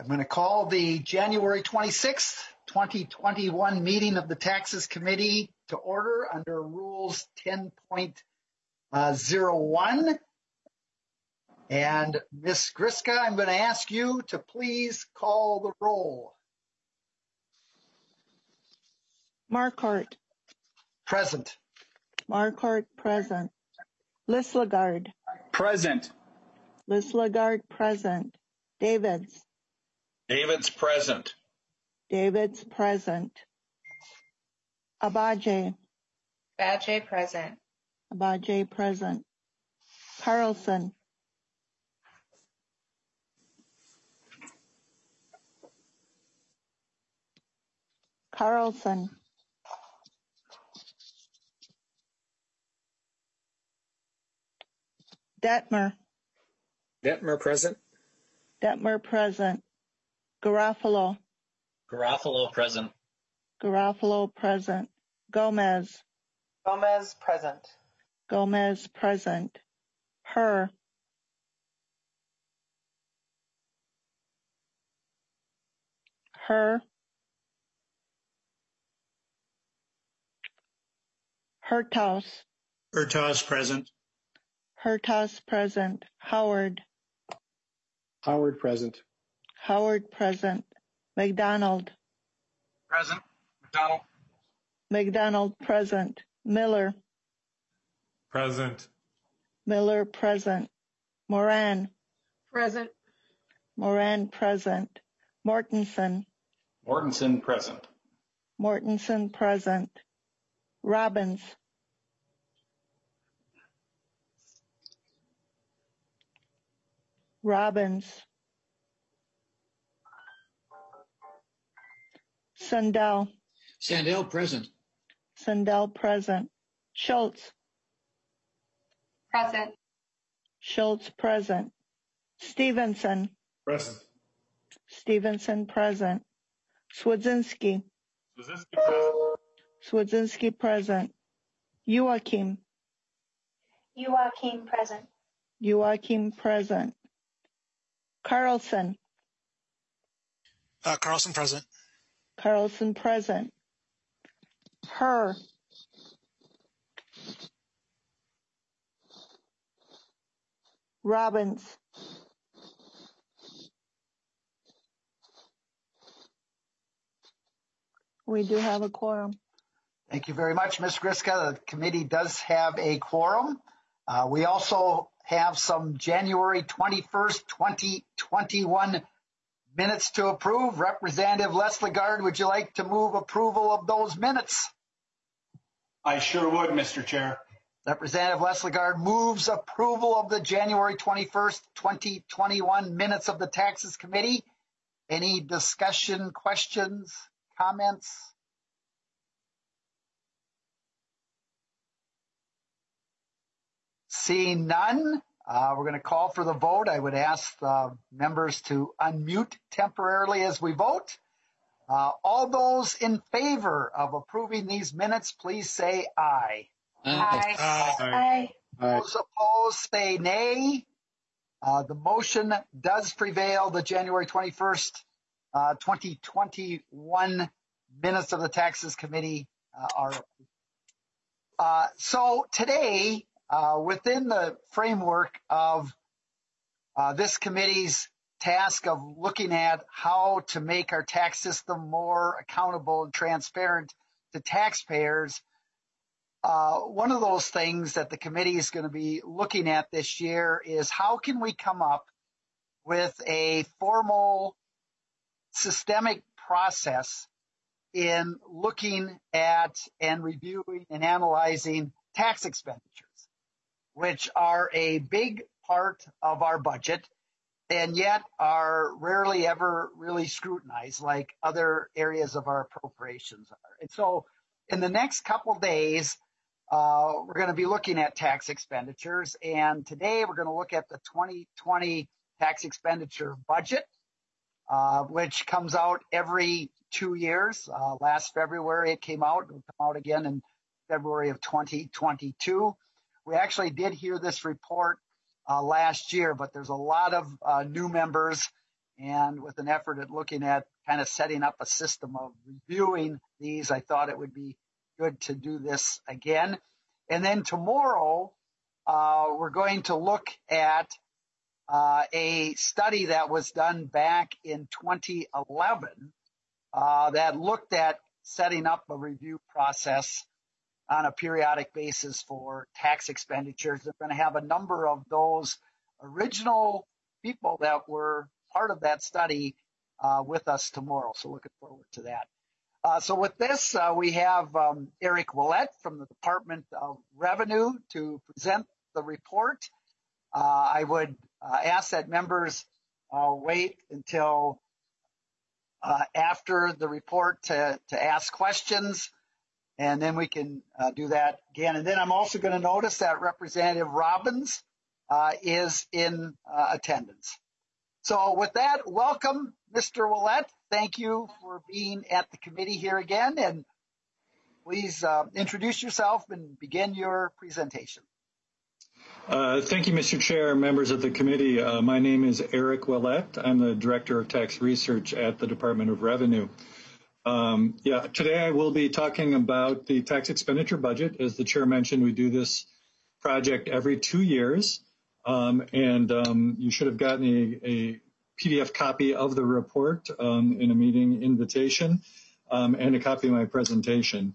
I'm going to call the January 26th, 2021 meeting of the Taxes Committee to order under Rules 10.01. And Ms. Griska, I'm going to ask you to please call the roll. Marquardt. Present. Marquardt, present. Listlagarde. Present. Listlagarde, present. Davids. David's present. Davids, present. Abaje. Abaje, present. Abaje, present. Carlson. Carlson. Detmer. Detmer, present. Detmer, present. Garofalo. Garofalo, present. Garofalo, present. Gomez. Gomez, present. Gomez, present. Herr. Herr. Hertaus. Hertaus, present. Hertaus, present. Howard. Howard, present. Howard, present. McDonald. Present. McDonald. McDonald, present. Miller. Present. Miller, present. Moran. Present. Moran, present. Mortensen. Mortensen, present. Mortensen, present. Robbins. Robbins. Sandell. Sandell, present. Sandell, present. Schultz. Present. Schultz, present. Stevenson. Present. Stevenson, present. Swedzinski. Swedzinski, present. Swedzinski, present. Joachim. Joachim, present. Joachim, present. Carlson. Carlson, present. Carlson, present. Herr. Robbins. We do have a quorum. Thank you very much, Ms. Griska. The committee does have a quorum. We also have some January 21st, 2021 minutes to approve. Representative Listlagarde, would you like to move approval of those minutes? I sure would, Mr. Chair. Representative Listlagarde moves approval of the January 21st, 2021 minutes of the Taxes Committee. Any discussion, questions, comments? Seeing none, we're going to call for the vote. I would ask members to unmute temporarily as we vote. All those in favor of approving these minutes, please say aye. Aye. Aye. Those opposed, say nay. The motion does prevail. The January 21st, 2021 minutes of the Taxes Committee are. So today, within the framework of this committee's task of looking at how to make our tax system more accountable and transparent to taxpayers, one of those things that the committee is going to be looking at this year is how can we come up with a formal systemic process in looking at and reviewing and analyzing tax expenditures, which are a big part of our budget and yet are rarely ever really scrutinized like other areas of our appropriations are. And so in the next couple days, we're going to be looking at tax expenditures. And today we're going to look at the 2020 tax expenditure budget, which comes out every 2 years. Last February it came out. It'll come out again in February of 2022. We actually did hear this report last year, but there's a lot of new members And with an effort at looking at kind of setting up a system of reviewing these, I thought it would be good to do this again. And then tomorrow, we're going to look at a study that was done back in 2011 that looked at setting up a review process on a periodic basis for tax expenditures. They're going to have a number of those original people that were part of that study with us tomorrow. So looking forward to that. So with this, we have Eric Ouellette from the Department of Revenue to present the report. I would ask that members wait until after the report to ask questions, and then we can do that again. And then I'm also going to notice that Representative Robbins is in attendance. So with that, welcome, Mr. Ouellette. Thank you for being at the committee here again, and please introduce yourself and begin your presentation. Thank you, Mr. Chair, members of the committee. My name is Eric Ouellette. I'm the Director of Tax Research at the Department of Revenue. Today I will be talking about the tax expenditure budget. As the Chair mentioned, we do this project every 2 years, and you should have gotten a PDF copy of the report in a meeting invitation and a copy of my presentation.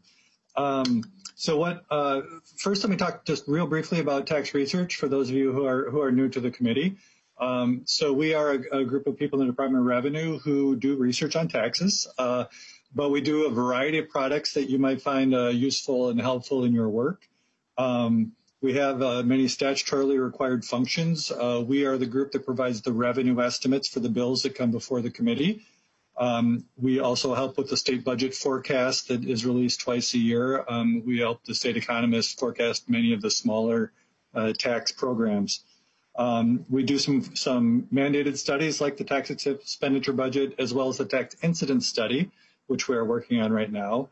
First, let me talk just real briefly about tax research for those of you who are new to the committee. So we are a group of people in the Department of Revenue who do research on taxes, but we do a variety of products that you might find useful and helpful in your work. We have many statutorily required functions. We are the group that provides the revenue estimates for the bills that come before the committee. We also help with the state budget forecast that is released twice a year. We help the state economists forecast many of the smaller tax programs. We do some mandated studies like the tax expenditure budget, as well as the tax incidence study, which we are working on right now.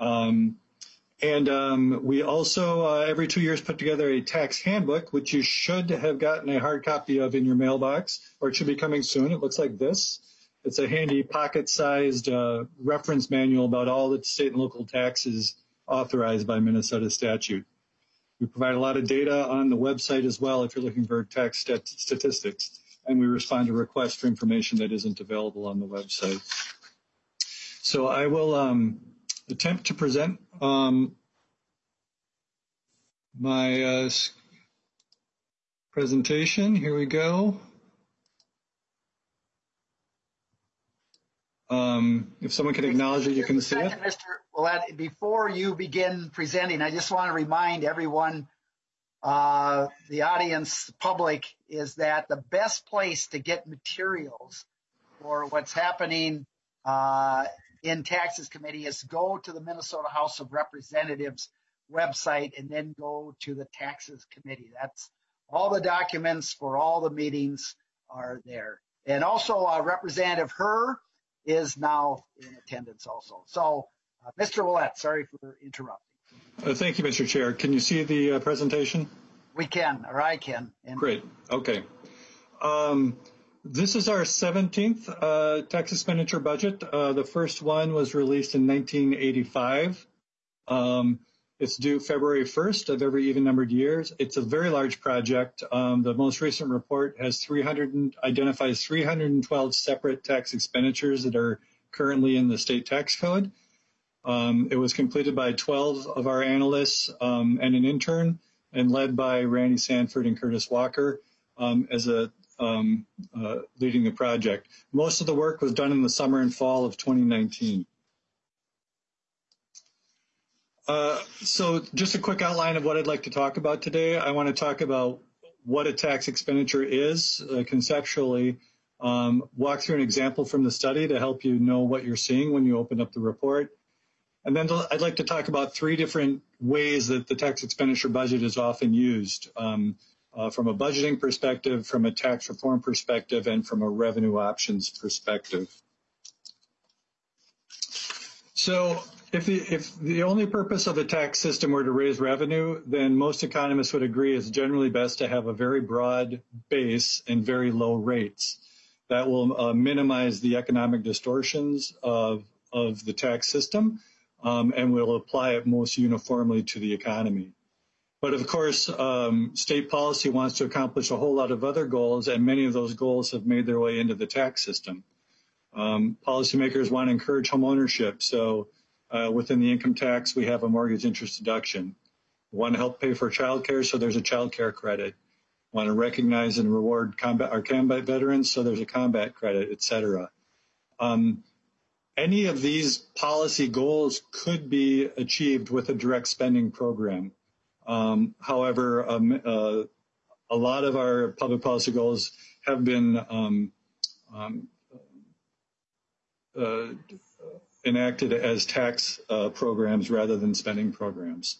We also, every 2 years, put together a tax handbook, which you should have gotten a hard copy of in your mailbox, or it should be coming soon. It looks like this. It's a handy pocket-sized reference manual about all the state and local taxes authorized by Minnesota statute. We provide a lot of data on the website as well if you're looking for tax statistics, and we respond to requests for information that isn't available on the website. So I will attempt to present my presentation. Here we go. If someone can acknowledge it, you can see it. Mr. Ouellette, before you begin presenting, I just want to remind everyone, the audience, the public, is that the best place to get materials for what's happening in Taxes Committee is go to the Minnesota House of Representatives website and then go to the Taxes Committee. That's all the documents for all the meetings are there. And also Representative Herr is now in attendance also. So, Mr. Ouellette, sorry for interrupting. Thank you, Mr. Chair. Can you see the presentation? We can, or I can. Great. Okay. This is our 17th tax expenditure budget. The first one was released in 1985. It's due February 1st of every even-numbered years. It's a very large project. The most recent report has identifies 312 separate tax expenditures that are currently in the state tax code. It was completed by 12 of our analysts and an intern, and led by Randy Sanford and Curtis Walker as leading the project. Most of the work was done in the summer and fall of 2019. So just a quick outline of what I'd like to talk about today. I want to talk about what a tax expenditure is conceptually, walk through an example from the study to help you know what you're seeing when you open up the report. And then I'd like to talk about 3 different ways that the tax expenditure budget is often used, from a budgeting perspective, from a tax reform perspective, and from a revenue options perspective. So if the only purpose of the tax system were to raise revenue, then most economists would agree it's generally best to have a very broad base and very low rates. that will minimize the economic distortions of the tax system, and will apply it most uniformly to the economy. But of course, state policy wants to accomplish a whole lot of other goals, and many of those goals have made their way into the tax system. Policymakers want to encourage home ownership, so within the income tax, we have a mortgage interest deduction. We want to help pay for child care, so there's a child care credit. We want to recognize and reward our combat veterans, so there's a combat credit, et cetera. Any of these policy goals could be achieved with a direct spending program. However, a lot of our public policy goals have been enacted as tax programs rather than spending programs.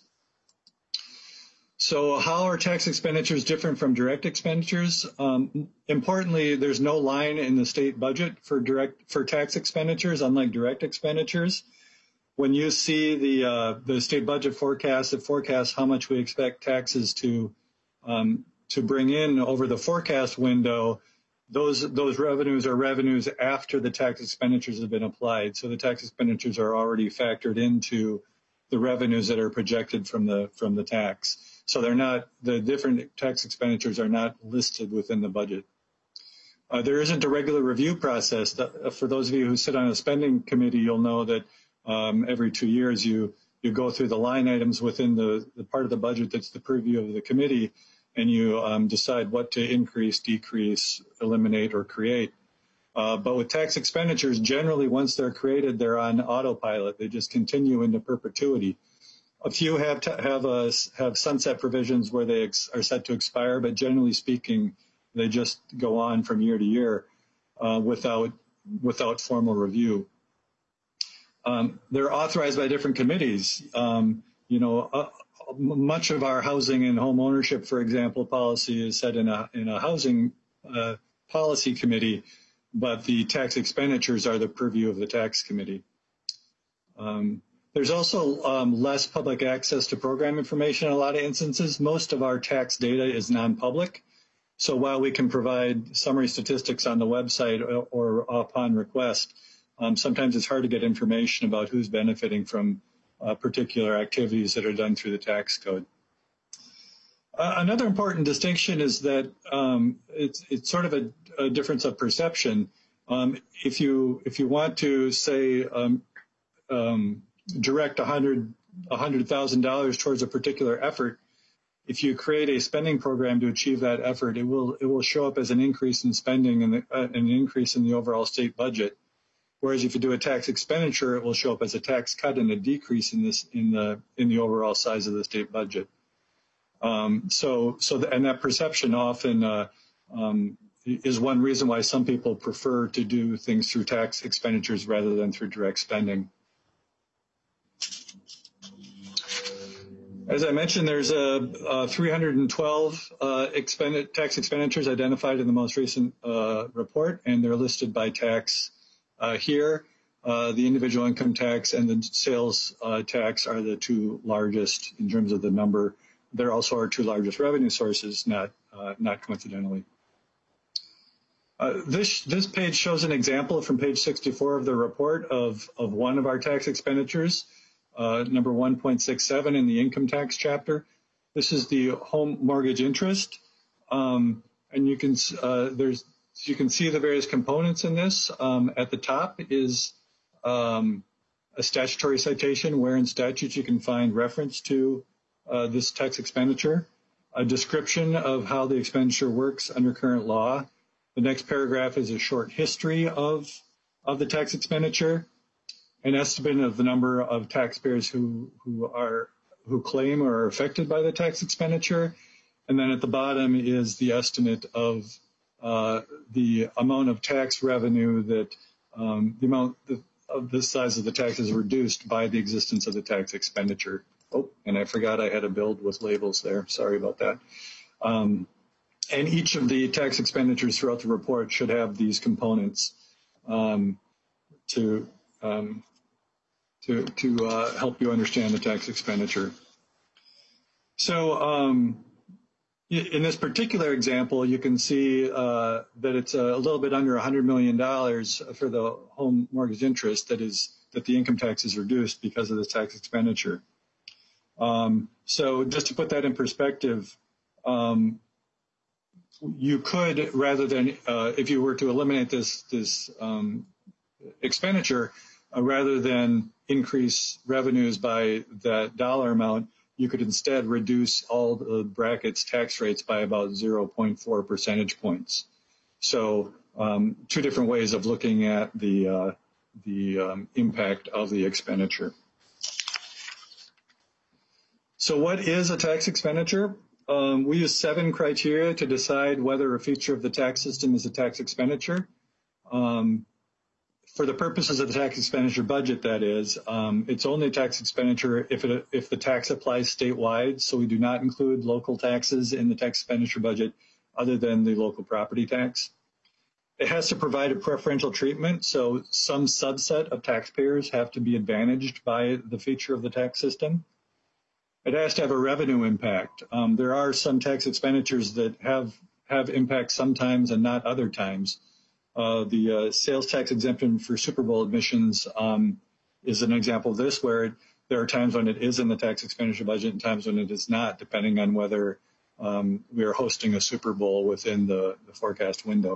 So how are tax expenditures different from direct expenditures? Importantly, there's no line in the state budget for tax expenditures, unlike direct expenditures. When you see the state budget forecast, it forecasts how much we expect taxes to bring in over the forecast window. Those revenues are revenues after the tax expenditures have been applied. So the tax expenditures are already factored into the revenues that are projected from the tax. So the different tax expenditures are not listed within the budget. There isn't a regular review process. For those of you who sit on a spending committee, you'll know that every 2 years you go through the line items within the part of the budget that's the purview of the committee, and you decide what to increase, decrease, eliminate, or create. But with tax expenditures, generally once they're created, they're on autopilot. They just continue into perpetuity. A few have sunset provisions where they are set to expire, but generally speaking, they just go on from year to year without formal review. They're authorized by different committees. Much of our housing and home ownership, for example, policy is set in a housing policy committee, but the tax expenditures are the purview of the tax committee. There's also less public access to program information in a lot of instances. Most of our tax data is non-public. So while we can provide summary statistics on the website or upon request, sometimes it's hard to get information about who's benefiting from particular activities that are done through the tax code. Another important distinction is that it's sort of a difference of perception. If you want to say direct $100,000 towards a particular effort, if you create a spending program to achieve that effort, it will show up as an increase in spending and an increase in the overall state budget. Whereas if you do a tax expenditure, it will show up as a tax cut and a decrease in the overall size of the state budget. And that perception often is one reason why some people prefer to do things through tax expenditures rather than through direct spending. As I mentioned, there's 312 tax expenditures identified in the most recent report, and they're listed by tax here. The individual income tax and the sales tax are the two largest in terms of the number. They're also our two largest revenue sources, not coincidentally. This page shows an example from page 64 of the report of one of our tax expenditures. Number 1.67 in the income tax chapter. This is the home mortgage interest, and you can see the various components in this. At the top is a statutory citation where in statutes you can find reference to this tax expenditure, a description of how the expenditure works under current law. The next paragraph is a short history of the tax expenditure, an estimate of the number of taxpayers who claim or are affected by the tax expenditure, and then at the bottom is the estimate of the amount of tax revenue that the amount of the size of the tax is reduced by the existence of the tax expenditure. Oh, and I forgot I had a build with labels there. Sorry about that. And each of the tax expenditures throughout the report should have these components to help you understand the tax expenditure. So, in this particular example, you can see that it's a little bit under $100 million for the home mortgage interest that the income tax is reduced because of this tax expenditure. So just to put that in perspective, you could, rather than if you were to eliminate this expenditure, rather than increase revenues by that dollar amount, you could instead reduce all the brackets tax rates by about 0.4 percentage points. So two different ways of looking at the impact of the expenditure. So what is a tax expenditure? We use 7 criteria to decide whether a feature of the tax system is a tax expenditure. For the purposes of the tax expenditure budget, that is, it's only a tax expenditure if the tax applies statewide, so we do not include local taxes in the tax expenditure budget other than the local property tax. It has to provide a preferential treatment, so some subset of taxpayers have to be advantaged by the feature of the tax system. It has to have a revenue impact. There are some tax expenditures that have impact sometimes and not other times. The sales tax exemption for Super Bowl admissions is an example of this, where there are times when it is in the tax expenditure budget and times when it is not, depending on whether we are hosting a Super Bowl within the forecast window.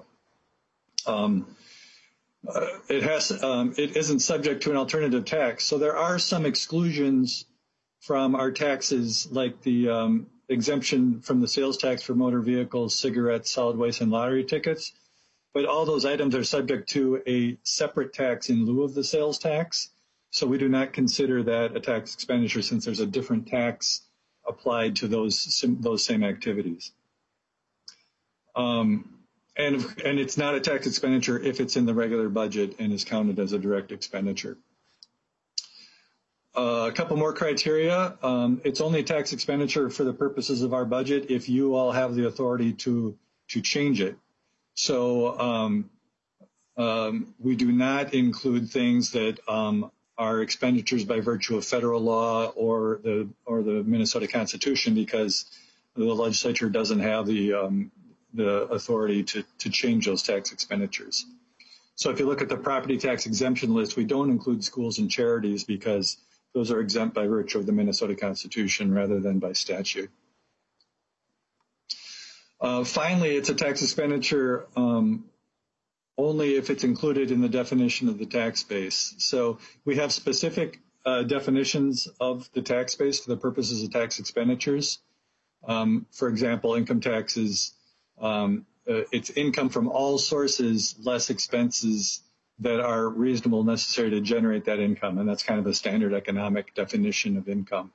It isn't subject to an alternative tax, so there are some exclusions from our taxes, like the exemption from the sales tax for motor vehicles, cigarettes, solid waste, and lottery tickets. But all those items are subject to a separate tax in lieu of the sales tax. So we do not consider that a tax expenditure since there's a different tax applied to those same activities. And it's not a tax expenditure if it's in the regular budget and is counted as a direct expenditure. A couple more criteria. It's only a tax expenditure for the purposes of our budget if you all have the authority to change it. So we do not include things that are expenditures by virtue of federal law or the Minnesota Constitution, because the legislature doesn't have the authority to change those tax expenditures. So if you look at the property tax exemption list, we don't include schools and charities because those are exempt by virtue of the Minnesota Constitution rather than by statute. Finally, it's a tax expenditure only if it's included in the definition of the tax base. So we have specific definitions of the tax base for the purposes of tax expenditures. For example, income taxes, it's income from all sources less expenses that are reasonable and necessary to generate that income, and that's kind of a standard economic definition of income.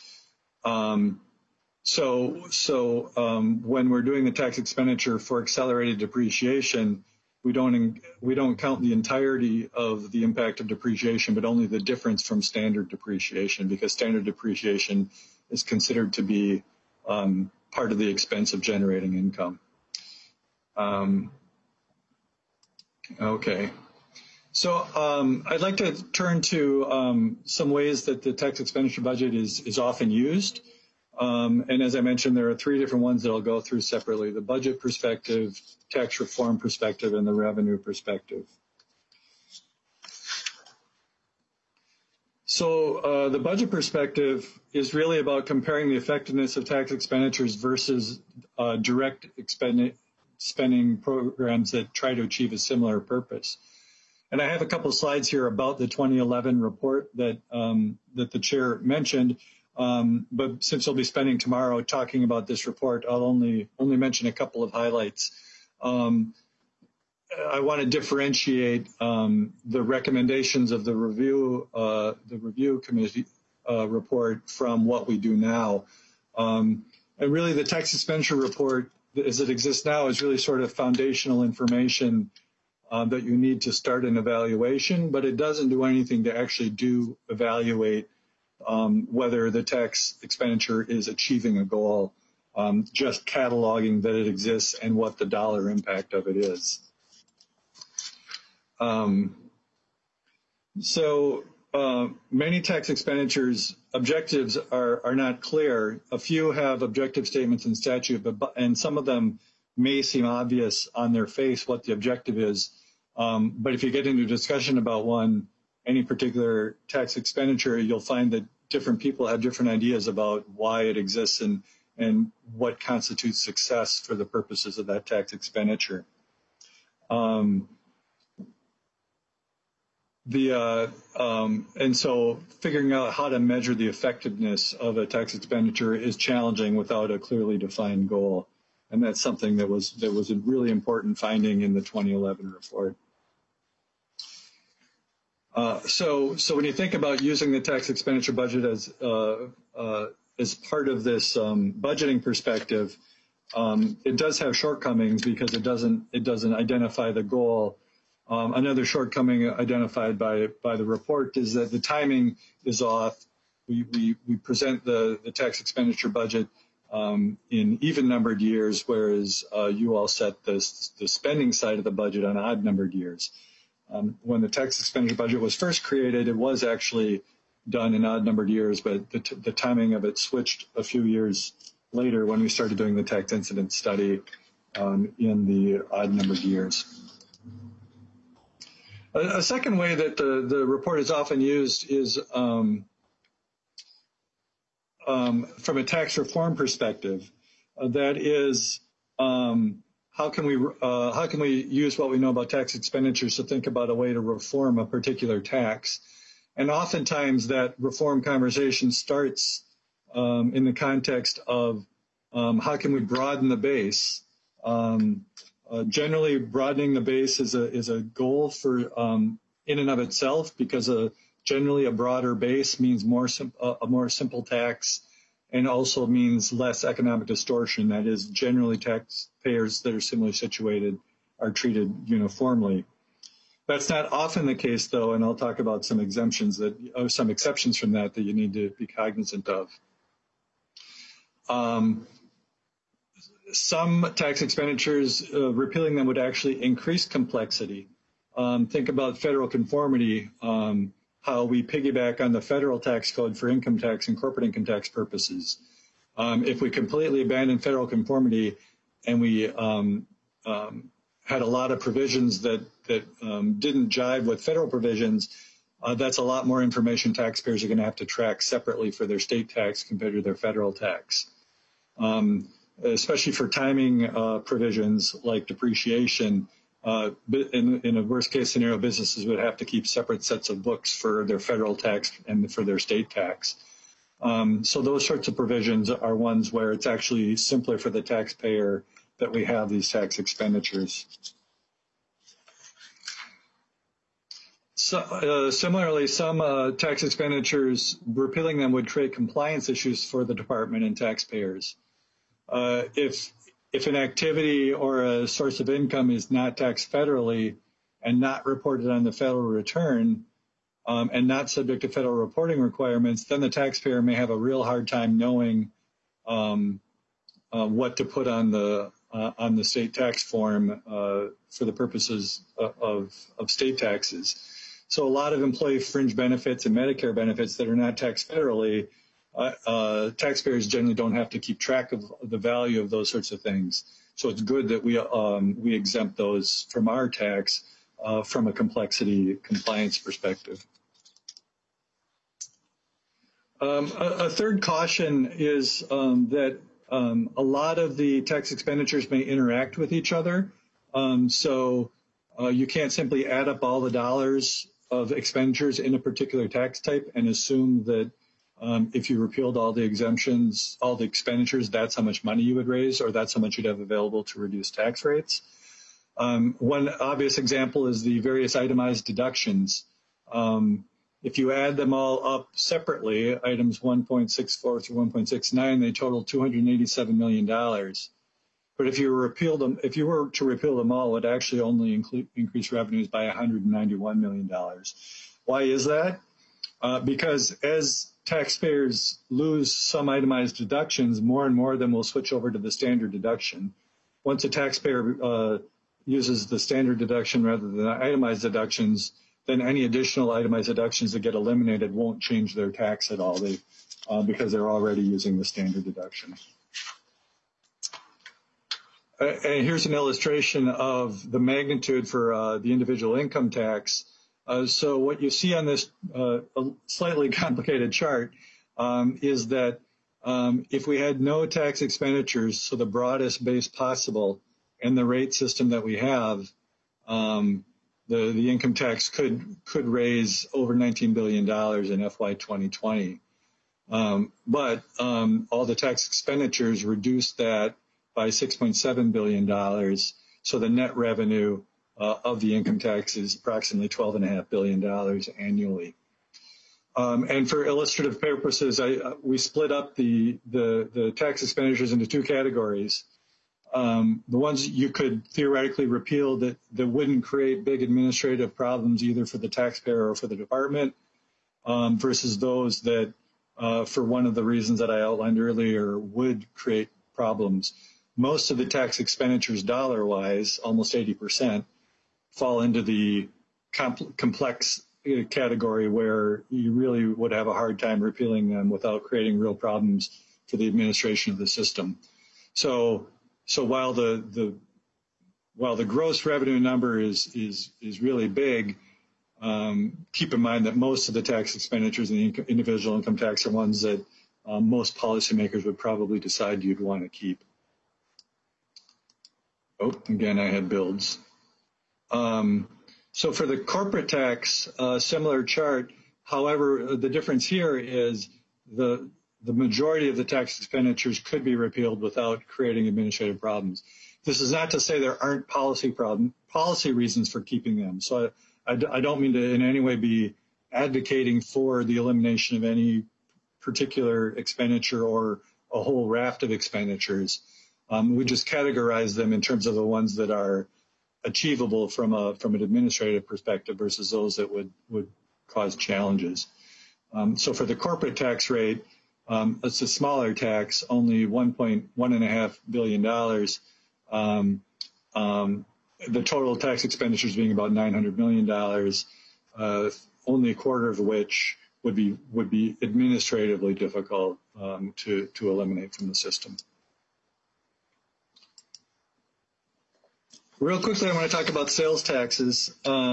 So when we're doing the tax expenditure for accelerated depreciation, we don't count the entirety of the impact of depreciation, but only the difference from standard depreciation, because standard depreciation is considered to be part of the expense of generating income. Okay. So I'd like to turn to some ways that the tax expenditure budget is often used. And as I mentioned, there are 3 different ones that I'll go through separately: the budget perspective, tax reform perspective, and the revenue perspective. So the budget perspective is really about comparing the effectiveness of tax expenditures versus direct spending programs that try to achieve a similar purpose. And I have a couple of slides here about the 2011 report that the chair mentioned. But since I'll be spending tomorrow talking about this report, I'll only mention a couple of highlights. I want to differentiate the recommendations of the review committee report from what we do now. And really, the tax expenditure report, as it exists now, is really sort of foundational information that you need to start an evaluation, but it doesn't do anything to actually evaluate whether the tax expenditure is achieving a goal, just cataloging that it exists and what the dollar impact of it is. So many tax expenditures objectives are not clear. A few have objective statements in statute, and some of them may seem obvious on their face what the objective is. But if you get into a discussion about any particular tax expenditure, you'll find that different people have different ideas about why it exists and what constitutes success for the purposes of that tax expenditure. And so figuring out how to measure the effectiveness of a tax expenditure is challenging without a clearly defined goal. And that's something that was a really important finding in the 2011 report. So when you think about using the tax expenditure budget as part of this budgeting perspective, it does have shortcomings because it doesn't identify the goal. Another shortcoming identified by the report is that the timing is off. We present the tax expenditure budget in even numbered years, whereas you all set the spending side of the budget on odd numbered years. When the tax expenditure budget was first created, it was actually done in odd numbered years, but the timing of it switched a few years later when we started doing the tax incident study in the odd numbered years. A second way that the report is often used is from a tax reform perspective. That is, how can we use what we know about tax expenditures to think about a way to reform a particular tax? And oftentimes that reform conversation starts in the context of how can we broaden the base. Generally, broadening the base is a goal for in and of itself, because generally a broader base means a more simple tax, and also means less economic distortion. That is, generally taxpayers that are similarly situated are treated uniformly. That's not often the case, though, and I'll talk about some exceptions from that you need to be cognizant of. Some tax expenditures, repealing them would actually increase complexity. Think about federal conformity, how we piggyback on the federal tax code for income tax and corporate income tax purposes. If we completely abandon federal conformity and we had a lot of provisions that didn't jive with federal provisions, that's a lot more information taxpayers are going to have to track separately for their state tax compared to their federal tax. Especially for timing provisions like depreciation. In a worst case scenario, businesses would have to keep separate sets of books for their federal tax and for their state tax. So those sorts of provisions are ones where it's actually simpler for the taxpayer that we have these tax expenditures. So, similarly, some tax expenditures, repealing them would create compliance issues for the department and taxpayers. If an activity or a source of income is not taxed federally and not reported on the federal return and not subject to federal reporting requirements, then the taxpayer may have a real hard time knowing what to put on the state tax form for the purposes of state taxes. So a lot of employee fringe benefits and Medicare benefits that are not taxed federally, taxpayers generally don't have to keep track of the value of those sorts of things. So it's good that we exempt those from our tax from a complexity compliance perspective. A third caution is that a lot of the tax expenditures may interact with each other. So you can't simply add up all the dollars of expenditures in a particular tax type and assume that if you repealed all the exemptions, all the expenditures, that's how much money you would raise, or that's how much you'd have available to reduce tax rates. One obvious example is the various itemized deductions. If you add them all up separately, items 1.64 through 1.69, they total $287 million. But if you were to repeal them all, it would actually only increase revenues by $191 million. Why is that? Because as taxpayers lose some itemized deductions, more and more of them will switch over to the standard deduction. Once a taxpayer uses the standard deduction rather than itemized deductions, then any additional itemized deductions that get eliminated won't change their tax at all. Because they're already using the standard deduction. And here's an illustration of the magnitude for the individual income tax. So what you see on this slightly complicated chart is that if we had no tax expenditures, so the broadest base possible, and the rate system that we have, the income tax could raise over $19 billion in FY 2020. But all the tax expenditures reduced that by $6.7 billion. So the net revenue of the income tax is approximately $12.5 billion annually. And for illustrative purposes, we split up the tax expenditures into two categories. The ones you could theoretically repeal that wouldn't create big administrative problems either for the taxpayer or for the department, versus those that, for one of the reasons that I outlined earlier, would create problems. Most of the tax expenditures dollar-wise, almost 80%, fall into the complex category where you really would have a hard time repealing them without creating real problems for the administration of the system. So while the gross revenue number is really big, keep in mind that most of the tax expenditures in the individual income tax are ones that most policymakers would probably decide you'd want to keep. Oh, again, I had builds. So for the corporate tax, similar chart. However, the difference here is the majority of the tax expenditures could be repealed without creating administrative problems. This is not to say there aren't policy reasons for keeping them. So I don't mean to in any way be advocating for the elimination of any particular expenditure or a whole raft of expenditures. We just categorize them in terms of the ones that are achievable from an administrative perspective versus those that would cause challenges. So for the corporate tax rate, it's a smaller tax, only $1.5 billion. The total tax expenditures being about $900 million, only a quarter of which would be administratively difficult to eliminate from the system. Real quickly, I want to talk about sales taxes.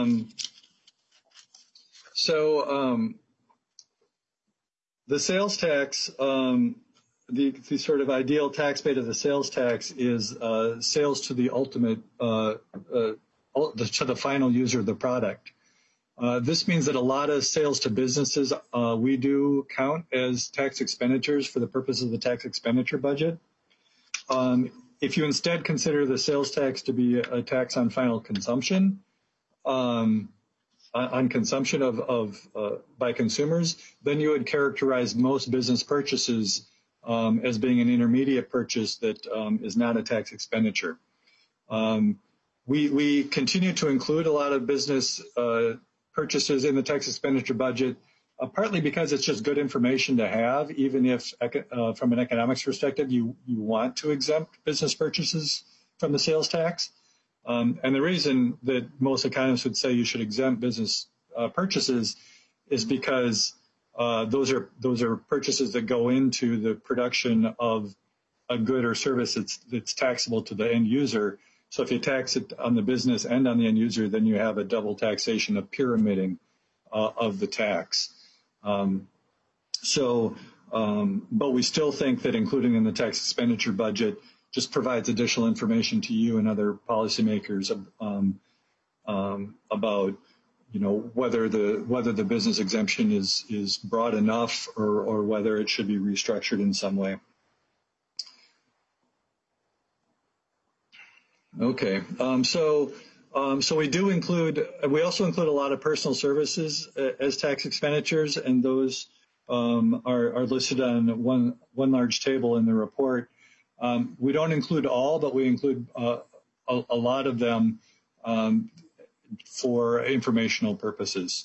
The sales tax, the sort of ideal tax rate of the sales tax is sales to the ultimate, to the final user of the product. This means that a lot of sales to businesses we do count as tax expenditures for the purpose of the tax expenditure budget. If you instead consider the sales tax to be a tax on final consumption, on consumption by consumers, then you would characterize most business purchases as being an intermediate purchase that is not a tax expenditure. We continue to include a lot of business purchases in the tax expenditure budget, partly because it's just good information to have, even if from an economics perspective you want to exempt business purchases from the sales tax. And the reason that most economists would say you should exempt business purchases is because those are purchases that go into the production of a good or service that's taxable to the end user. So if you tax it on the business and on the end user, then you have a double taxation of pyramiding of the tax. But we still think that including in the tax expenditure budget just provides additional information to you and other policymakers about, whether the business exemption is broad enough or whether it should be restructured in some way. Okay, so we also include a lot of personal services as tax expenditures, and those are listed on one large table in the report. We don't include all, but we include a lot of them for informational purposes.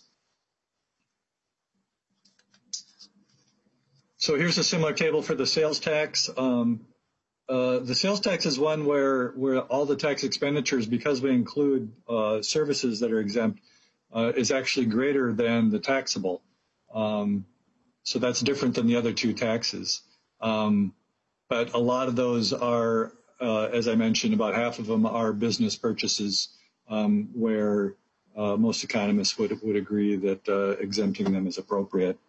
So here's a similar table for the sales tax. The sales tax is one where all the tax expenditures, because we include services that are exempt, is actually greater than the taxable. So that's different than the other two taxes. But a lot of those are, as I mentioned, about half of them are business purchases, where most economists would agree that exempting them is appropriate.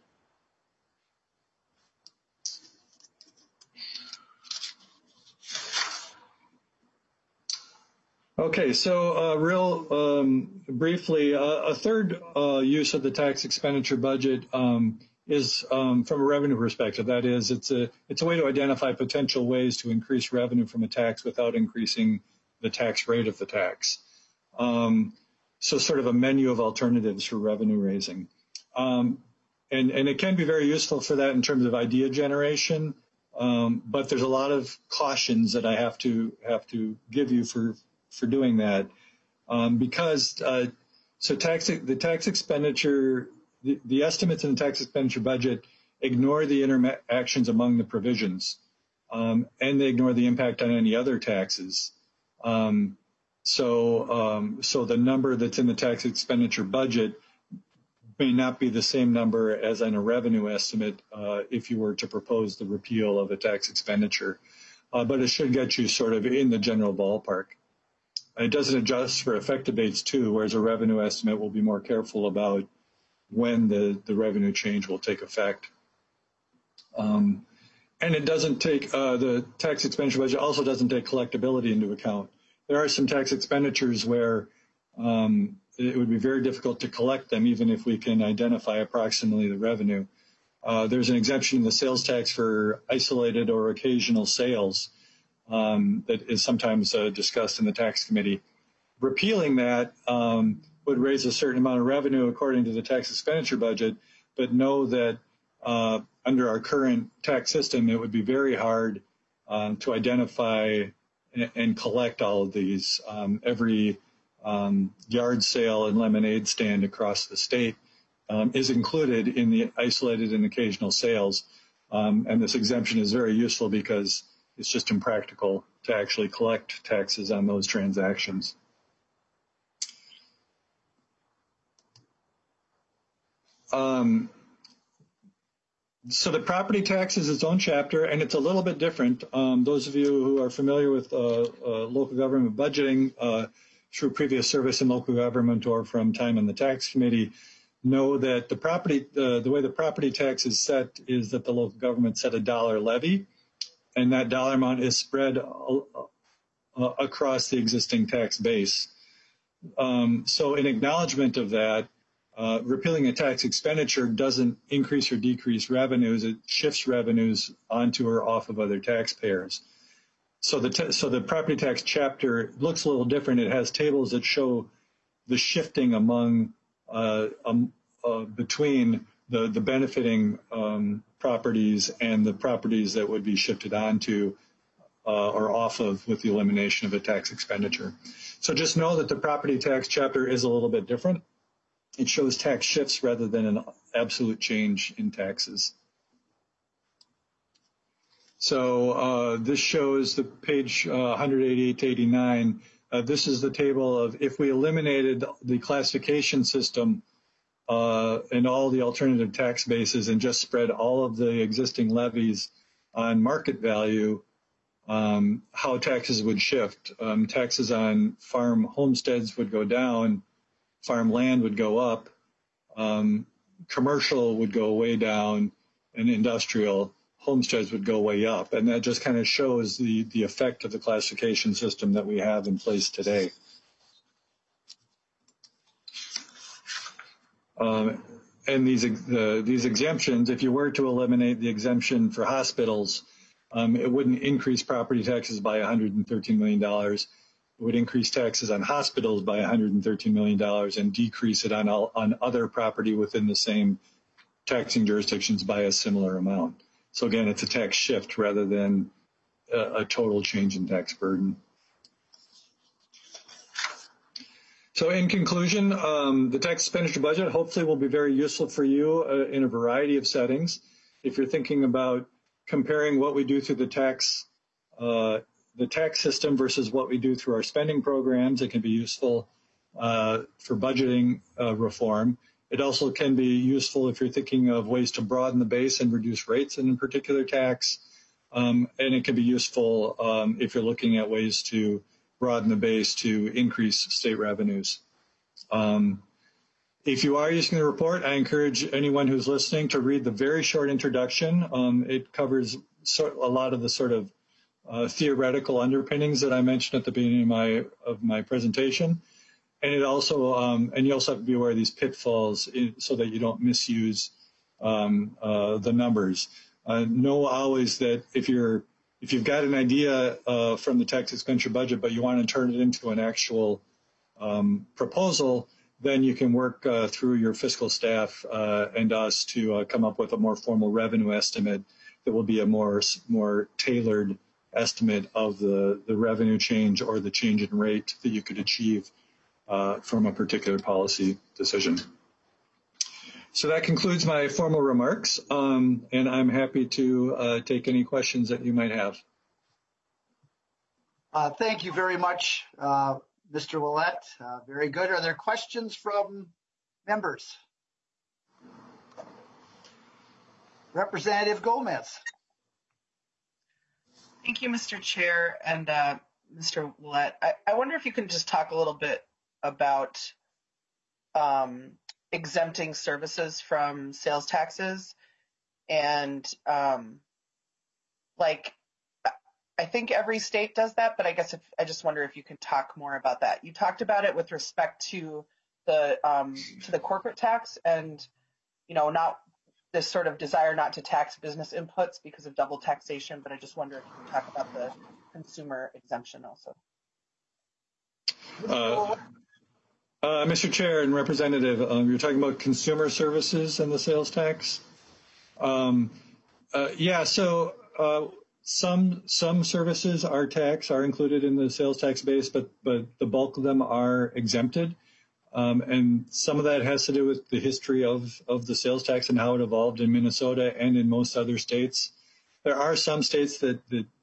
Okay, so real briefly, a third use of the tax expenditure budget is from a revenue perspective. That is, it's a way to identify potential ways to increase revenue from a tax without increasing the tax rate of the tax. So sort of a menu of alternatives for revenue raising. And it can be very useful for that in terms of idea generation, but there's a lot of cautions that I have to give you for doing that, because the tax expenditure, the estimates in the tax expenditure budget ignore the interactions among the provisions, and they ignore the impact on any other taxes. So the number that's in the tax expenditure budget may not be the same number as in a revenue estimate if you were to propose the repeal of a tax expenditure, but it should get you sort of in the general ballpark. It doesn't adjust for effective dates too, whereas a revenue estimate will be more careful about when the revenue change will take effect. And it doesn't take, the tax expenditure budget also doesn't take collectability into account. There are some tax expenditures where it would be very difficult to collect them, even if we can identify approximately the revenue. There's an exemption in the sales tax for isolated or occasional sales that is sometimes discussed in the tax committee. Repealing that would raise a certain amount of revenue according to the tax expenditure budget, but know that under our current tax system, it would be very hard to identify and collect all of these. Every yard sale and lemonade stand across the state is included in the isolated and occasional sales. And this exemption is very useful because it's just impractical to actually collect taxes on those transactions. So the property tax is its own chapter, and it's a little bit different. Those of you who are familiar with local government budgeting through previous service in local government or from time in the tax committee know that the way the property tax is set is that the local government set a dollar levy, and that dollar amount is spread across the existing tax base. So in acknowledgement of that, repealing a tax expenditure doesn't increase or decrease revenues. It shifts revenues onto or off of other taxpayers. So the property tax chapter looks a little different. It has tables that show the shifting among between the benefiting properties and the properties that would be shifted onto or off of with the elimination of a tax expenditure. So just know that the property tax chapter is a little bit different. It shows tax shifts rather than an absolute change in taxes. So this shows the page 188 to 89. This is the table of if we eliminated the classification system and all the alternative tax bases and just spread all of the existing levies on market value, how taxes would shift. Taxes on farm homesteads would go down, farm land would go up, commercial would go way down, and industrial homesteads would go way up. And that just kind of shows the effect of the classification system that we have in place today. And these exemptions, if you were to eliminate the exemption for hospitals, it wouldn't increase property taxes by $113 million. It would increase taxes on hospitals by $113 million and decrease it on other property within the same taxing jurisdictions by a similar amount. So again, it's a tax shift rather than a total change in tax burden. So in conclusion, the tax expenditure budget hopefully will be very useful for you in a variety of settings. If you're thinking about comparing what we do through the tax system versus what we do through our spending programs, it can be useful. for budgeting reform. It also can be useful if you're thinking of ways to broaden the base and reduce rates in a particular tax. And it can be useful if you're looking at ways to broaden the base to increase state revenues. If you are using the report, I encourage anyone who's listening to read the very short introduction. It covers a lot of the sort of theoretical underpinnings that I mentioned at the beginning of my presentation. And it also, and you also have to be aware of these pitfalls so that you don't misuse the numbers. Know always that if you've got an idea from the tax expenditure budget, but you want to turn it into an actual proposal, then you can work through your fiscal staff and us to come up with a more formal revenue estimate that will be a more tailored estimate of the revenue change or the change in rate that you could achieve from a particular policy decision. So that concludes my formal remarks, and I'm happy to take any questions that you might have. Thank you very much, Mr. Willett. Very good. Are there questions from members? Representative Gomez. Thank you, Mr. Chair and Mr. Willett. I wonder if you can just talk a little bit about exempting services from sales taxes. And I think every state does that, but I guess I just wonder if you can talk more about that. You talked about it with respect to the corporate tax and, not this sort of desire not to tax business inputs because of double taxation, but I just wonder if you can talk about the consumer exemption also. Mr. Chair and Representative, you're talking about consumer services and the sales tax? Some services are included in the sales tax base, but the bulk of them are exempted. And some of that has to do with the history of the sales tax and how it evolved in Minnesota and in most other states. There are some states that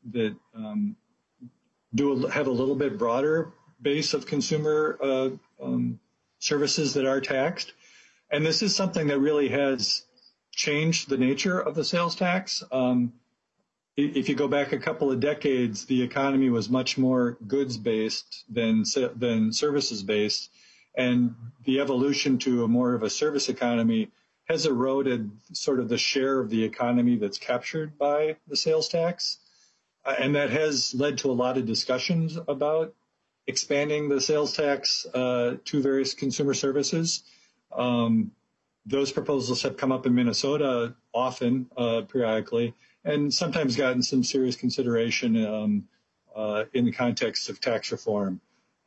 do have a little bit broader base of consumer services that are taxed. And this is something that really has changed the nature of the sales tax. If you go back a couple of decades, the economy was much more goods-based than services-based. And the evolution to a more of a service economy has eroded sort of the share of the economy that's captured by the sales tax. And that has led to a lot of discussions about expanding the sales tax to various consumer services. Those proposals have come up in Minnesota often, periodically, and sometimes gotten some serious consideration in the context of tax reform.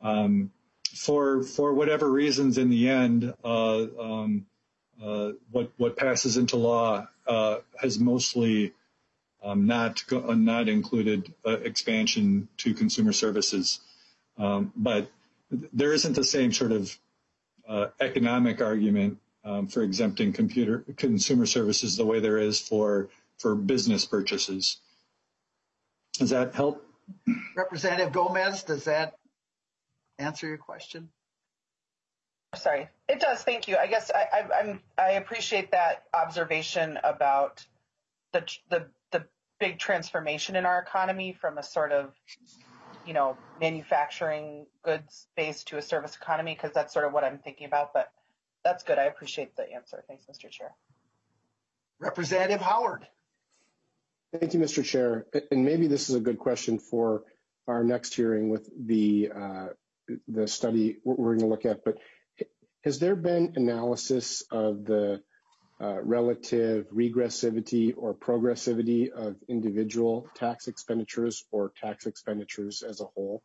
For whatever reasons, in the end, what passes into law has mostly not included expansion to consumer services. But there isn't the same sort of economic argument for exempting consumer services the way there is for business purchases. Does that help? Representative Gomez, does that answer your question? Sorry, it does. Thank you. I guess I appreciate that observation about the big transformation in our economy from a sort of, manufacturing goods based to a service economy, because that's sort of what I'm thinking about. But that's good. I appreciate the answer. Thanks, Mr. Chair. Representative Howard. Thank you, Mr. Chair. And maybe this is a good question for our next hearing with the study we're going to look at. But has there been analysis of the relative regressivity or progressivity of individual tax expenditures or tax expenditures as a whole?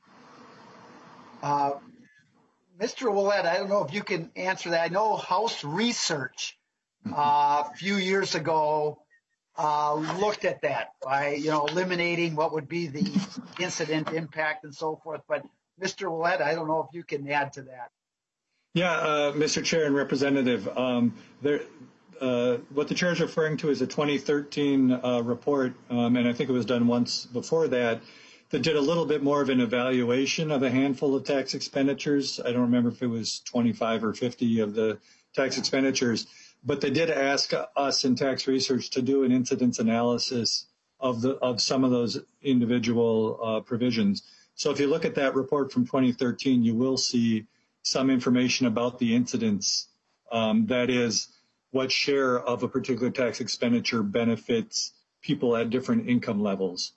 Mr. Willett, I don't know if you can answer that. I know House Research a few years ago looked at that by, eliminating what would be the incident impact and so forth. But Mr. Willett, I don't know if you can add to that. Yeah, Mr. Chair and Representative, what the chair is referring to is a 2013 report, and I think it was done once before that that did a little bit more of an evaluation of a handful of tax expenditures. I don't remember if it was 25 or 50 of the tax expenditures, but they did ask us in tax research to do an incidence analysis of some of those individual provisions. So if you look at that report from 2013, you will see some information about the incidence. That is, what share of a particular tax expenditure benefits people at different income levels.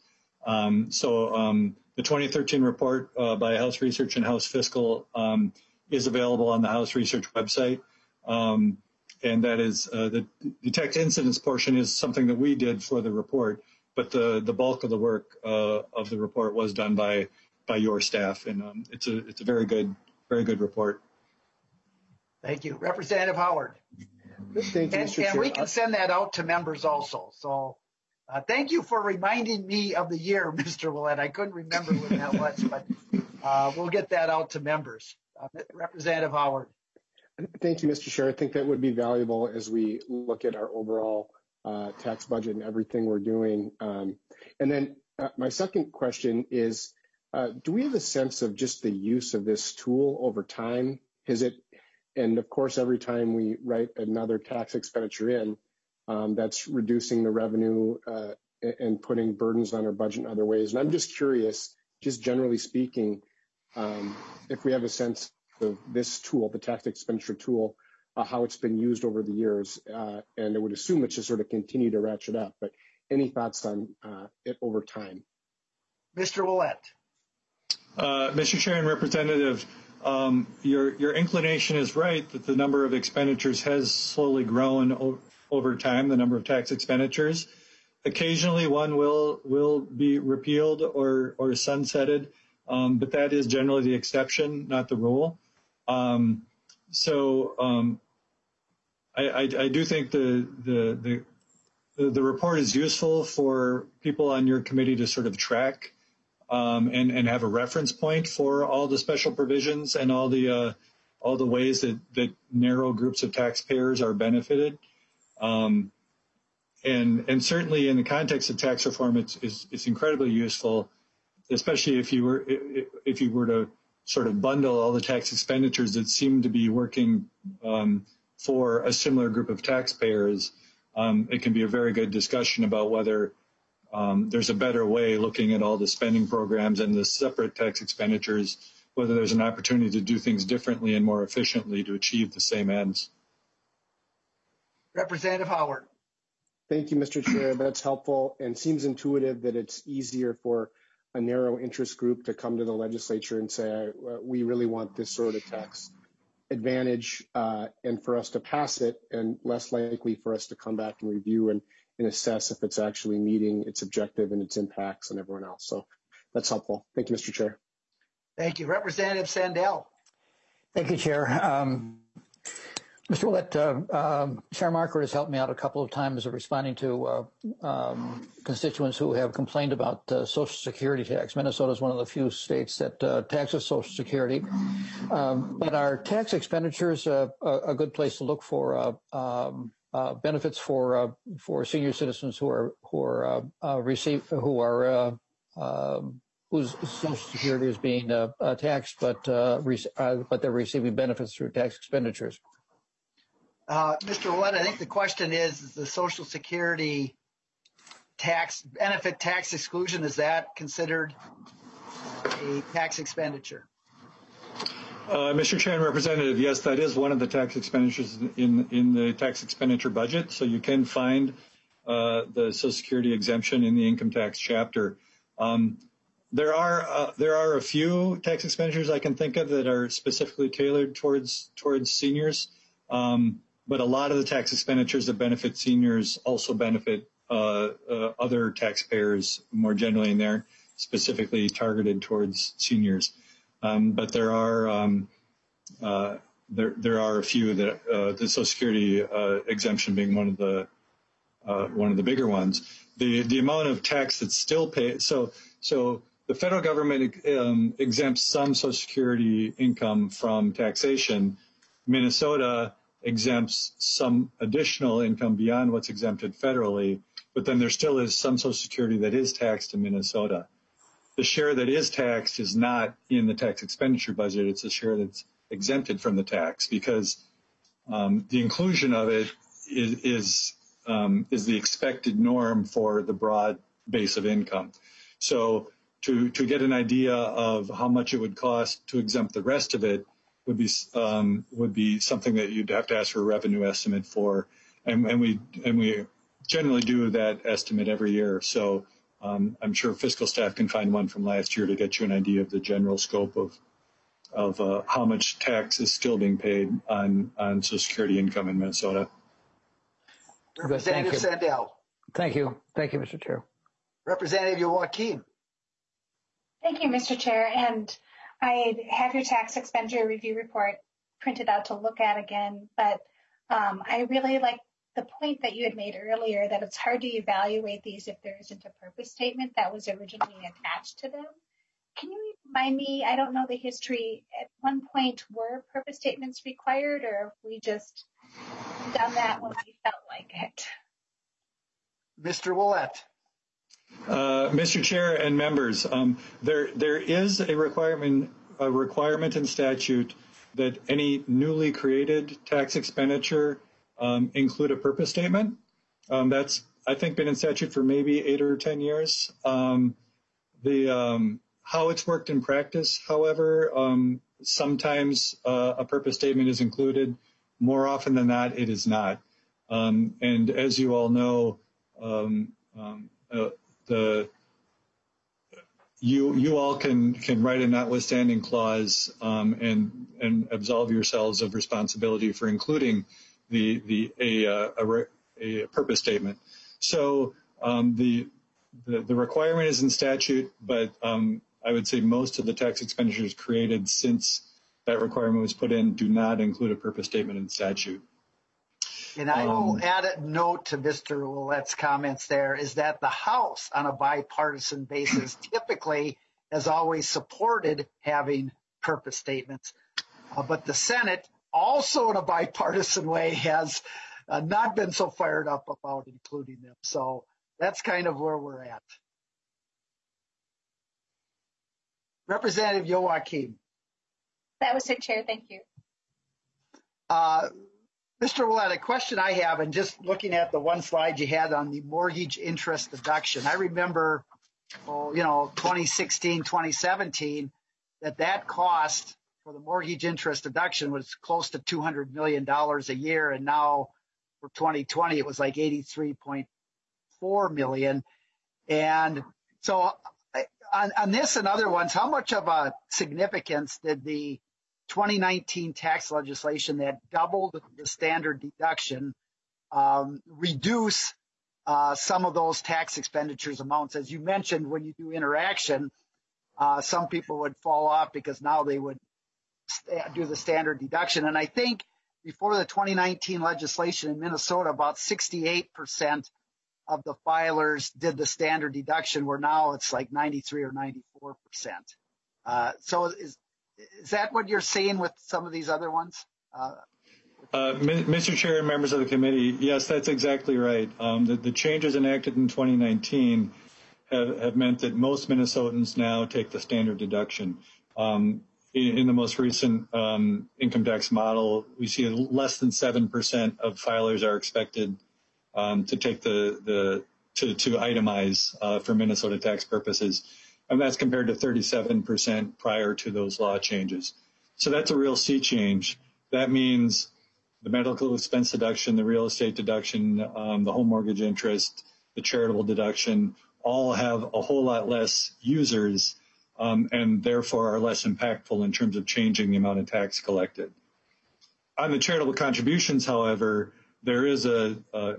The 2013 report by House Research and House Fiscal is available on the House Research website. And that is the tax incidence portion is something that we did for the report, but the bulk of the work of the report was done by your staff, and it's a very good report. Thank you, Representative Howard. Thank you, Mr. Chair. And we can send that out to members also. So thank you for reminding me of the year, Mr. Willett. I couldn't remember when that was, but we'll get that out to members. Representative Howard. Thank you, Mr. Chair. I think that would be valuable as we look at our overall tax budget and everything we're doing. And then my second question is, do we have a sense of just the use of this tool over time? And of course, every time we write another tax expenditure in, that's reducing the revenue and putting burdens on our budget in other ways. And I'm just curious, just generally speaking, if we have a sense of this tool, the tax expenditure tool, how it's been used over the years. And I would assume it's just sort of continue to ratchet up. But any thoughts on it over time? Mr. Willett. Mr. Chair and Representative, your inclination is right that the number of expenditures has slowly grown over time, the number of tax expenditures. Occasionally one will be repealed or sunsetted, but that is generally the exception, not the rule. I do think the report is useful for people on your committee to sort of track and have a reference point for all the special provisions and all the ways that narrow groups of taxpayers are benefited. And certainly in the context of tax reform, it's incredibly useful, especially if you were to sort of bundle all the tax expenditures that seem to be working for a similar group of taxpayers. It can be a very good discussion about whether there's a better way, looking at all the spending programs and the separate tax expenditures, whether there's an opportunity to do things differently and more efficiently to achieve the same ends. Representative Howard. Thank you, Mr. Chair. That's helpful and seems intuitive that it's easier for a narrow interest group to come to the legislature and say, we really want this sort of tax advantage, and for us to pass it, and less likely for us to come back and review and assess if it's actually meeting its objective and its impacts on everyone else. So that's helpful. Thank you, Mr. Chair. Thank you. Representative Sandell. Thank you, Chair. Mr. Willett, Chair Marker has helped me out a couple of times of responding to constituents who have complained about Social Security tax. Minnesota is one of the few states that taxes Social Security. But are tax expenditures a good place to look for benefits for senior citizens whose Social Security is being taxed, but they're receiving benefits through tax expenditures? Mr. Willett, I think the question is the Social Security benefit tax exclusion, is that considered a tax expenditure? Mr. Chair and Representative, yes, that is one of the tax expenditures in the tax expenditure budget. So you can find the Social Security exemption in the income tax chapter. There are a few tax expenditures I can think of that are specifically tailored towards seniors. But a lot of the tax expenditures that benefit seniors also benefit other taxpayers more generally, and they're specifically targeted towards seniors. But there are a few that the Social Security exemption being one of the bigger ones. The amount of tax that's still paid. So the federal government exempts some Social Security income from taxation. Minnesota exempts some additional income beyond what's exempted federally, but then there still is some Social Security that is taxed in Minnesota. the share that is taxed is not in the tax expenditure budget. It's a share that's exempted from the tax because the inclusion of it is the expected norm for the broad base of income. So to get an idea of how much it would cost to exempt the rest of it would be something that you'd have to ask for a revenue estimate for, and we generally do that estimate every year. So I'm sure fiscal staff can find one from last year to get you an idea of the general scope of how much tax is still being paid on Social Security income in Minnesota. Representative Sandell. Thank you, Mr. Chair. Representative Joachim. Thank you, Mr. Chair. And I have your tax expenditure review report printed out to look at again, but I really like the point that you had made earlier that it's hard to evaluate these if there isn't a purpose statement that was originally attached to them. Can you remind me, I don't know the history, at one point were purpose statements required, or have we just done that when we felt like it? Mr. Willett. Mr. Chair and members, there is a requirement in statute that any newly created tax expenditure include a purpose statement. That's, I think, been in statute for maybe 8 or 10 years. How it's worked in practice, however, sometimes a purpose statement is included. More often than not, it is not. And as you all know, you all can write a notwithstanding clause and absolve yourselves of responsibility for including a purpose statement. So the requirement is in statute, but I would say most of the tax expenditures created since that requirement was put in do not include a purpose statement in statute. And I will add a note to Mr. Willett's comments there is that the House on a bipartisan basis typically has always supported having purpose statements. But the Senate also in a bipartisan way has not been so fired up about including them. So that's kind of where we're at. Representative Joachim. That was it, Chair. Thank you. Mr. Willett, a question I have, and just looking at the one slide you had on the mortgage interest deduction, I remember, 2016, 2017, that cost for the mortgage interest deduction was close to $200 million a year, and now for 2020 it was like $83.4 million. And so on this and other ones, how much of a significance did the 2019 tax legislation that doubled the standard deduction reduce some of those tax expenditures amounts? As you mentioned, when you do interaction, some people would fall off because now they would do the standard deduction. And I think before the 2019 legislation in Minnesota, about 68% of the filers did the standard deduction, where now it's like 93 or 94%. So is that what you're seeing with some of these other ones? Mr. Chair and members of the committee, yes, that's exactly right. The changes enacted in 2019 have meant that most Minnesotans now take the standard deduction. In the most recent income tax model, we see less than 7% of filers are expected to take to itemize for Minnesota tax purposes. And that's compared to 37% prior to those law changes. So that's a real sea change. That means the medical expense deduction, the real estate deduction, the home mortgage interest, the charitable deduction, all have a whole lot less users and therefore are less impactful in terms of changing the amount of tax collected. On the charitable contributions, however, there is a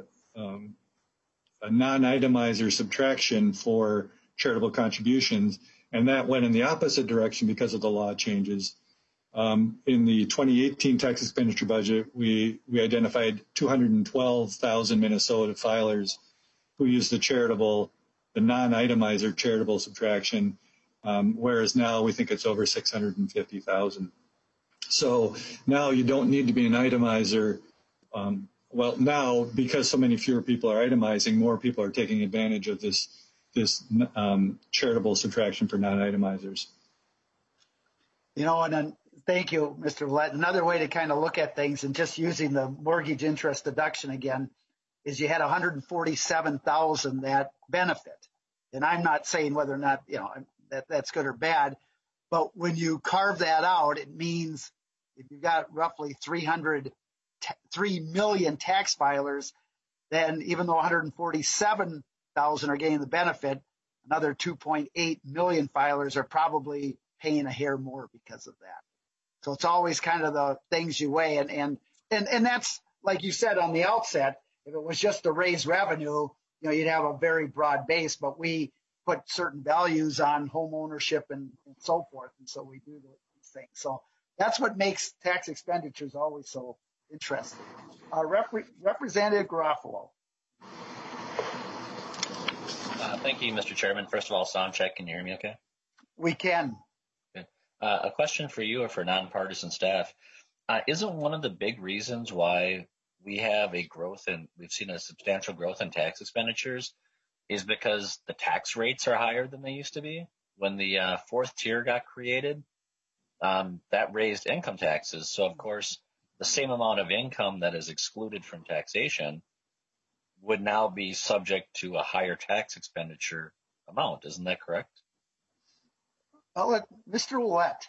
non-itemizer subtraction for charitable contributions, and that went in the opposite direction because of the law changes. In the 2018 tax expenditure budget, we identified 212,000 Minnesota filers who used the non-itemizer charitable subtraction, whereas now we think it's over 650,000. So now you don't need to be an itemizer. Well, now because so many fewer people are itemizing, more people are taking advantage of this this charitable subtraction for non-itemizers. And then thank you, Mr. Willett. Another way to kind of look at things, and just using the mortgage interest deduction again, is you had 147,000 that benefit. And I'm not saying whether or not, that's good or bad, but when you carve that out, it means if you've got roughly 3 million tax filers, then even though 147,000 are getting the benefit, another 2.8 million filers are probably paying a hair more because of that. So it's always kind of the things you weigh. And that's, like you said on the outset, if it was just to raise revenue, you'd have a very broad base, but we put certain values on home ownership and so forth. And so we do these things. So that's what makes tax expenditures always so interesting. Representative Garofalo. Thank you, Mr. Chairman. First of all, sound check. Can you hear me okay? We can. Okay. A question for you or for nonpartisan staff. Isn't one of the big reasons why we have we've seen a substantial growth in tax expenditures is because the tax rates are higher than they used to be? When the fourth tier got created, that raised income taxes. So, of course, the same amount of income that is excluded from taxation would now be subject to a higher tax expenditure amount. Isn't that correct? I'll let Mr. Willett.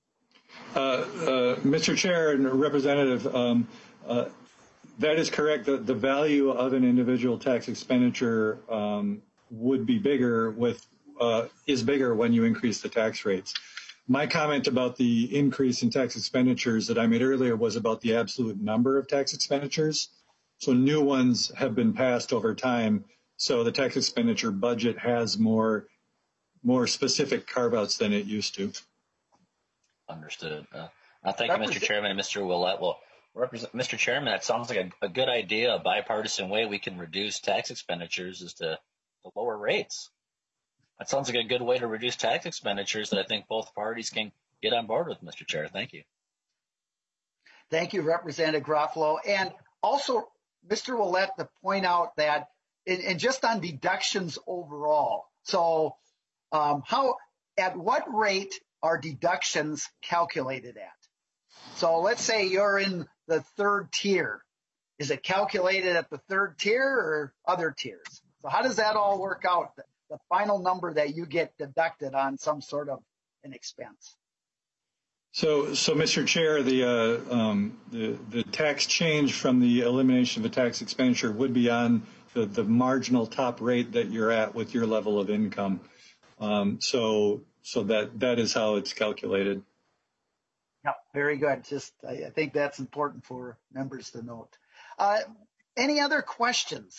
Mr. Chair and Representative, that is correct. The value of an individual tax expenditure would be bigger is bigger when you increase the tax rates. My comment about the increase in tax expenditures that I made earlier was about the absolute number of tax expenditures. So new ones have been passed over time. So the tax expenditure budget has more specific carve-outs than it used to. Understood. Thank you, Mr. Chairman and Mr. Willett. Well, Mr. Chairman, that sounds like a good idea. A bipartisan way we can reduce tax expenditures is to lower rates. That sounds like a good way to reduce tax expenditures that I think both parties can get on board with, Mr. Chair. Thank you. Thank you, Representative Garofalo. And also, Mr. Willett, to point out that, and just on deductions overall, so at what rate are deductions calculated at? So let's say you're in the third tier. Is it calculated at the third tier or other tiers? So how does that all work out? The final number that you get deducted on some sort of an expense. So Mr. Chair, the tax change from the elimination of a tax expenditure would be on the marginal top rate that you're at with your level of income. So that is how it's calculated. Yeah, very good. I think that's important for members to note. Any other questions?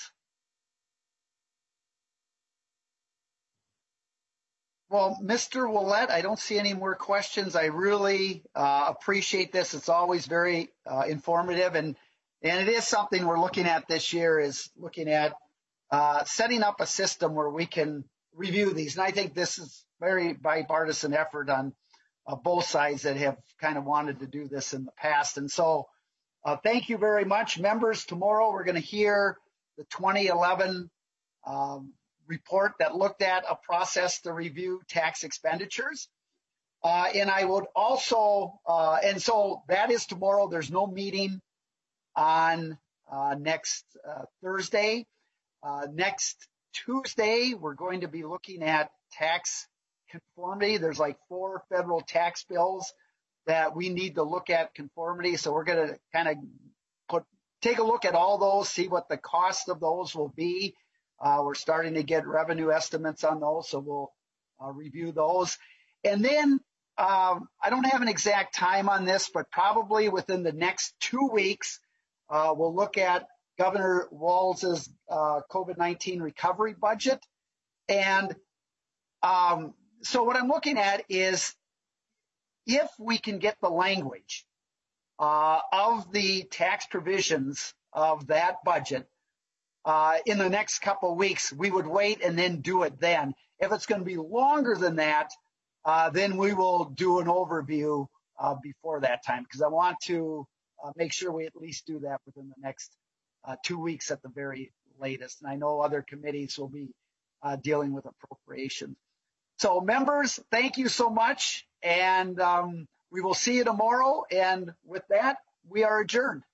Well, Mr. Willett, I don't see any more questions. I really appreciate this. It's always very informative, and it is something we're looking at this year, is looking at setting up a system where we can review these. And I think this is very bipartisan effort on both sides that have kind of wanted to do this in the past. And so thank you very much. Members, tomorrow we're going to hear the 2011 report that looked at a process to review tax expenditures. And I would also, and so that is tomorrow. There's no meeting on next Thursday. Next Tuesday, we're going to be looking at tax conformity. There's like 4 federal tax bills that we need to look at conformity. So we're going to kind of take a look at all those, see what the cost of those will be. We're starting to get revenue estimates on those, so we'll review those. And then I don't have an exact time on this, but probably within the next 2 weeks, we'll look at Governor Walz's COVID-19 recovery budget. And so what I'm looking at is if we can get the language of the tax provisions of that budget in the next couple of weeks, we would wait and then do it then. If it's going to be longer than that, then we will do an overview before that time, because I want to make sure we at least do that within the next 2 weeks at the very latest. And I know other committees will be dealing with appropriations. So members, thank you so much. And we will see you tomorrow. And with that, we are adjourned.